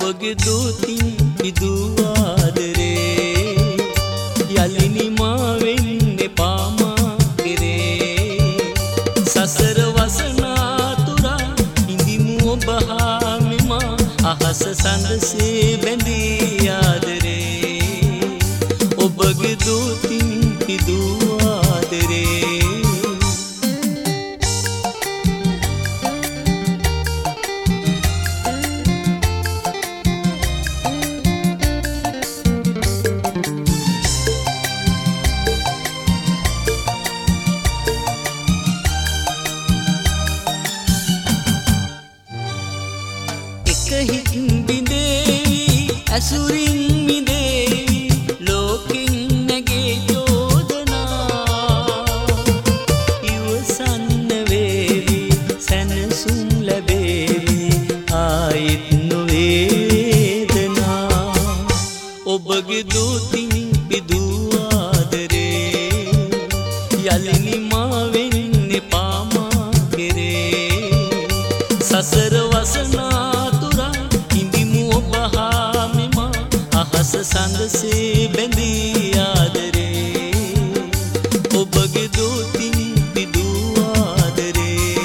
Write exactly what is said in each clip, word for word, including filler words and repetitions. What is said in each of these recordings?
ඔබගේ දෝතින් පිදූ ආදරේ යලිනි මා වෙන්න එපා මා කෙරේ සසර වසනාතුරා ඉඳිමු ඔබ හා මෙම අහස සඳසේ බැඳී ආදරේ ඔබගේ දෝතින් පිදූ ආදරේ හිත් බිඳේවි ඇසුරින් මිදේවි ලෝකෙන් නැගේ චෝදනා ඉවසන්න වේවි සැනසුම් ලැබේවි ආයෙත් නොවේදනා ඔබගේ දෝතින් පිදූ ආදරේ යලිනි මා වෙන්න එපා මා කෙරේ සසර වසනා අහස සඳසේ බැඳී ආදරේ ඔබගේ දෝතින් පිදූ ආදරේ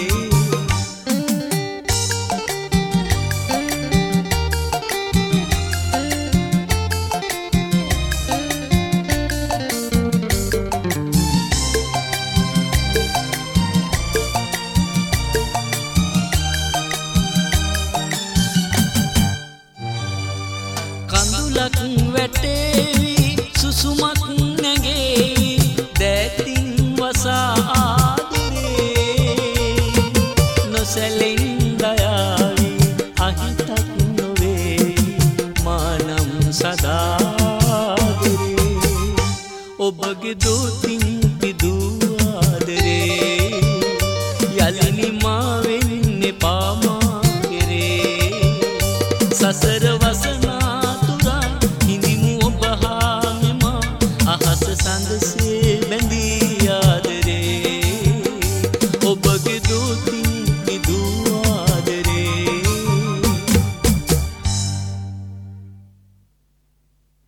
කඳුලක් වැටේවි සුසුමක් නැගේවි දැතින් වසා ආදරේ නොසැලෙන් දයාවි අහිතක් නොවේවි මානම් සදාදරේ ඔබගේ දෝතින්